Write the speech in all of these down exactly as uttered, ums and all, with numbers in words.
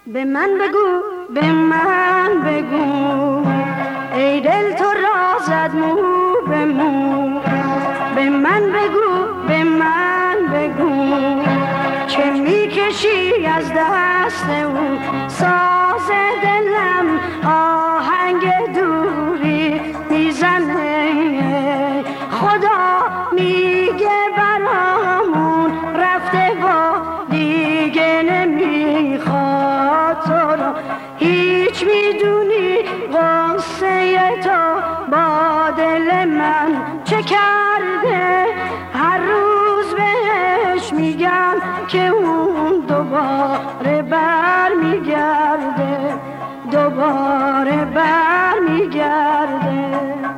به من بگو، به من بگو، ای دل تو را زد مو به مو. به من بگو، به من بگو، چه میکشی از دست او. ساز دلم آهنگ دوری میزنه، خدا میگه برامون رفته و دیگه نمیخواد تو را. هیچ میدونی قصه تو با دل من چه کرده؟ هر روز بهش میگم که اون دوباره بر میگرده، دوباره بر میگرده.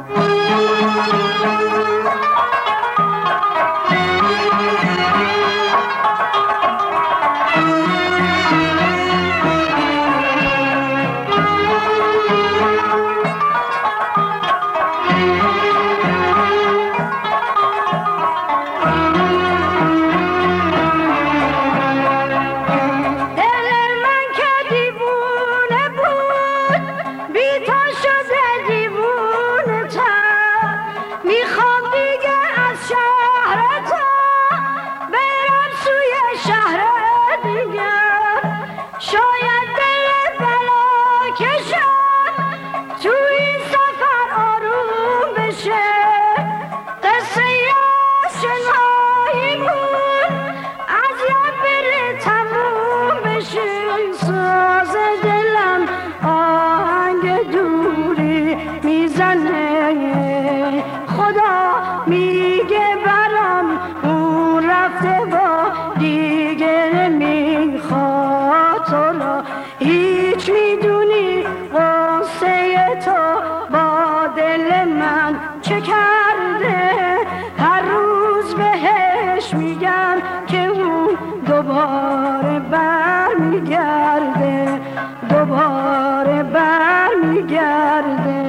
هیچ میدونی قصه تو با دل من چه کرده؟ هر روز بهش میگم که اون دوباره بر میگرده، دوباره بر میگرده.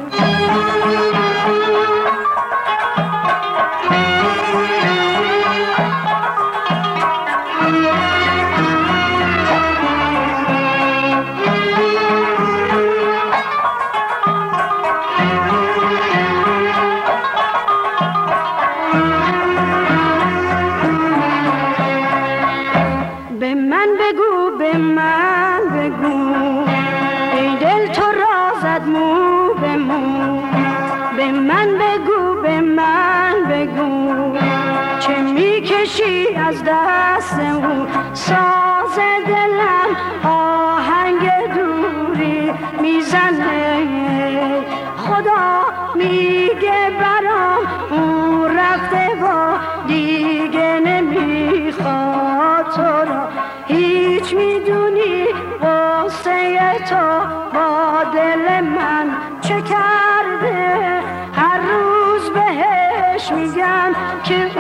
به من بگو، به من بگو، ای دل تو را زد مو به مو. به من بگو، به من بگو، چه میکشی از دست او. ساز دلم آهنگ دوری میزنه، خدا میگه برام اون رفته و دیگه نمیخواد تو را. هیچ میدونی قصه تو با دل من چه کرده؟ هر روز بهش میگم که